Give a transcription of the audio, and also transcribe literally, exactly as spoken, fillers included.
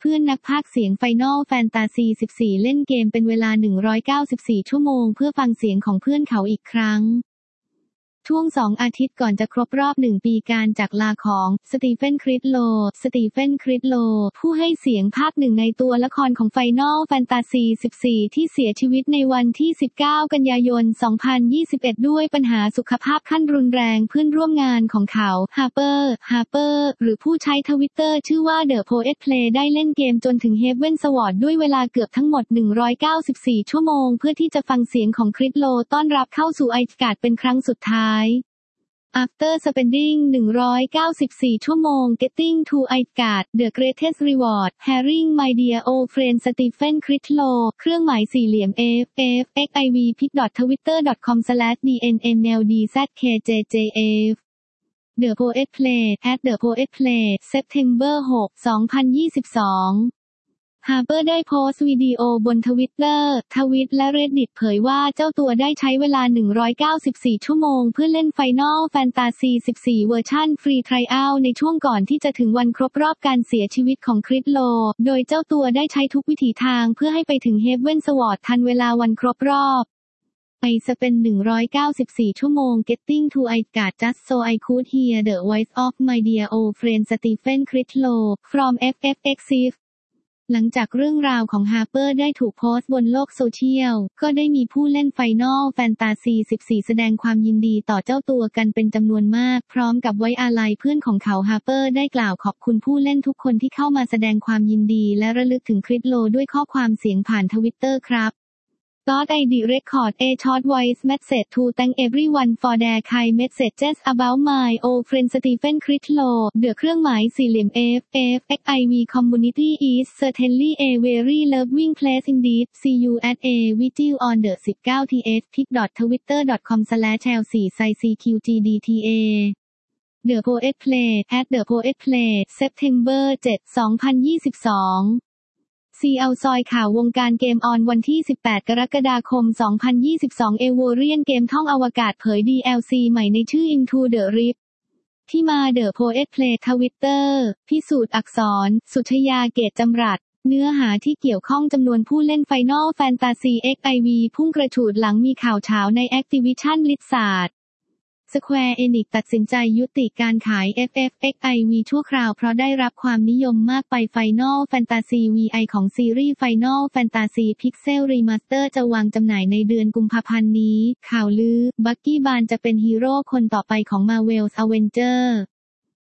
เพื่อนนักพากย์เสียง Final Fantasy สิบสี่ เล่นเกมเป็นเวลาหนึ่งร้อยเก้าสิบสี่ชั่วโมงเพื่อฟังเสียงของเพื่อนเขาอีกครั้งช่วงสองอาทิตย์ก่อนจะครบรอบหนึ่งปีการจากลาของสตีเฟนคริดโลสตีเฟนคริดโลผู้ให้เสียงภาคหนึ่งในตัวละครของ Final Fantasy สิบสี่ ที่เสียชีวิตในวันที่สิบเก้ากันยายนสองพันยี่สิบเอ็ดด้วยปัญหาสุขภาพขั้นรุนแรงเพื่อนร่วมงานของเขาฮาร์เปอร์ฮาร์เปอร์หรือผู้ใช้ทวิตเตอร์ชื่อว่า The Poet Play ได้เล่นเกมจนถึง Heaven Sword ด้วยเวลาเกือบทั้งหมดหนึ่งร้อยเก้าสิบสี่ชั่วโมงเพื่อที่จะฟังเสียงของคริดโลต้อนรับเข้าสู่ไอการ์ดเป็นครั้งสุดท้ายAfter spending หนึ่งร้อยเก้าสิบสี่ชั่วโมง getting to Idgard the greatest reward hearing my dear old friend Stephen Critlow เครื่องหมายสี่เหลี่ยม f f x i v p dot twitter dot com slash d n m l d z k j j f The Poet Play at The Poet Play September หก สองพันยี่สิบสองฮาร์เปอร์ได้โพสต์วิดีโอบนทวิตเตอร์ทวิตและ Reddit เผยว่าเจ้าตัวได้ใช้เวลาหนึ่งร้อยเก้าสิบสี่ชั่วโมงเพื่อเล่น Final Fantasy สิบสี่ เวอร์ชันฟรีไทรอัลในช่วงก่อนที่จะถึงวันครบรอบการเสียชีวิตของคริดโลโดยเจ้าตัวได้ใช้ทุกวิถีทางเพื่อให้ไปถึง Heaven Sword ทันเวลาวันครบรอบไอจะเป็นหนึ่งร้อยเก้าสิบสี่ชั่วโมง getting to Idgard just so I could hear the voice of my dear old friend Stephen Critlow from เอฟ เอฟ เอ็กซ์ หลังจากเรื่องราวของฮาร์เปอร์ได้ถูกโพสต์บนโลกโซเชียลก็ได้มีผู้เล่น Final Fantasy สิบสี่ แสดงความยินดีต่อเจ้าตัวกันเป็นจำนวนมากพร้อมกับไว้อาลัยเพื่อนของเขาฮาร์เปอร์ได้กล่าวขอบคุณผู้เล่นทุกคนที่เข้ามาแสดงความยินดีและระลึกถึงคริดโลด้วยข้อความเสียงผ่านทวิตเตอร์ครับThought I'd record a short voice message to thank everyone for their kind messages about my old friend Stephen Critlow. The เครื่องหมายสี่เหลี่ยม F F X I V community is certainly a very loving place indeed. See you at a vigil on the สิบเก้า t h pic dot twitter dot com slash chelsea c q g d t a The Poet Play at The Poet Play September เจ็ด สองพันยี่สิบสองซีเอาซอยข่าววงการเกมออนวันที่สิบแปดกรกฎาคมสองพันยี่สิบสองเอโวเรียนเกมท่องอวกาศเผย ดี แอล ซี ใหม่ในชื่อ Into the Rift ที่มา The Poet Play Twitter พิสูจน์อักษรสุชยาเกตจำรัดเนื้อหาที่เกี่ยวข้องจำนวนผู้เล่น Final Fantasy เอ็กซ์ ไอ วี พุ่งกระฉูดหลังมีข่าวเช้าใน Activision Blizzard Square Enix ตัดสินใจยุติการขาย เอฟ เอฟ เอ็กซ์ ไอ วี ชั่วคราวเพราะได้รับความนิยมมากไป Final Fantasy วี ไอ ของซีรีส์ Final Fantasy Pixel Remaster จะวางจำหน่ายในเดือนกุมภาพันธ์นี้ข่าวลือบักกี้บานจะเป็นฮีโร่คนต่อไปของ Marvel's Avengers